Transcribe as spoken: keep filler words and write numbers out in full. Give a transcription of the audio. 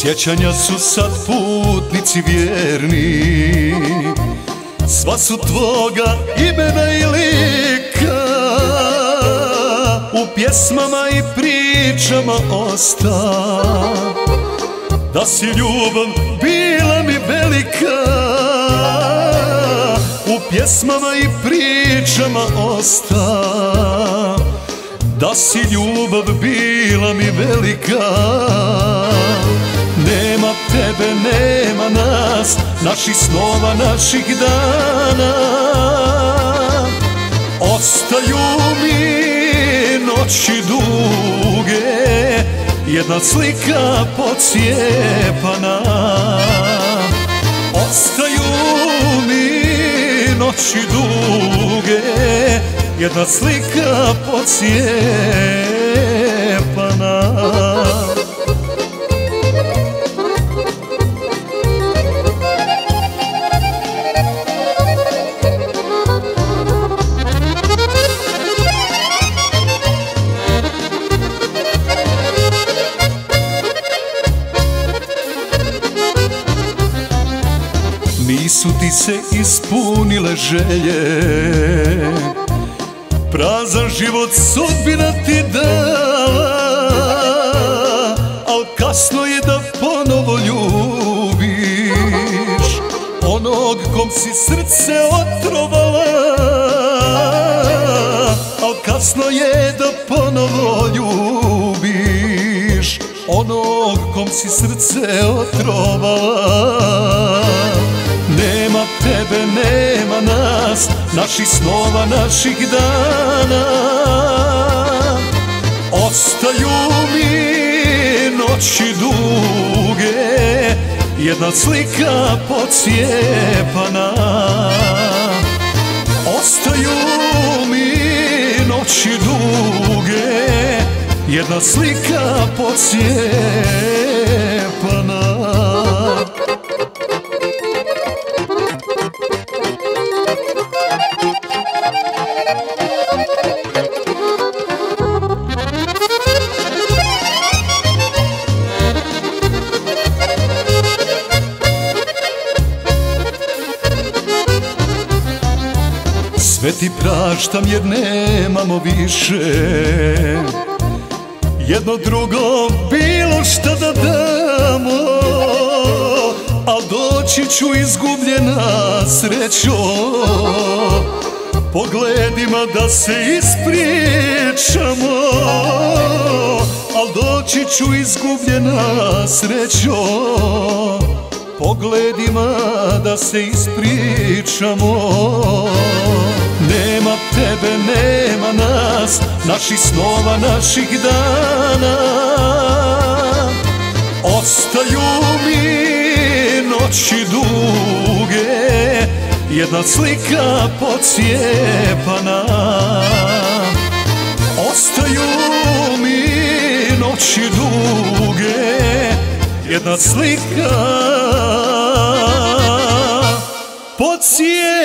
Sjećanja su sad putnici vjerni, sva su tvoga imena i lika, u pjesmama i pričama osta, da si ljubav bila mi velika. U pjesmama i pričama osta, da si ljubav bila mi velika. Nema tebe, nema nas, naših snova, naših dana. Ostaju mi noći duge, jedna slika pocijepana. Ostaju mi noći duge, jedna slika pocijepana. Nisu ti se ispunile želje, prazan život sudbina ti dala, al kasno je da ponovo ljubiš onog kom si srce otrovala. Al kasno je da ponovo ljubiš onog kom si srce otrovala. Nema tebe, nema nas, naših snova, naših dana. Ostaju mi noći duge, jedna slika pocijepana. Ostaju mi noći duge, jedna slika pocijepana. Sve ti praštam jer nemamo više jedno drugo bilo šta da damo, al doći ću izgubljena srećo, pogledima da se ispričamo. Al doći ću izgubljena srećo, pogledima da se ispričamo. Nema tebe, nema nas, naših snova, naših dana. Ostaju mi noći duge, jedna slika pocijepana. Ostaju mi noći duge, jedna slika pocijepana.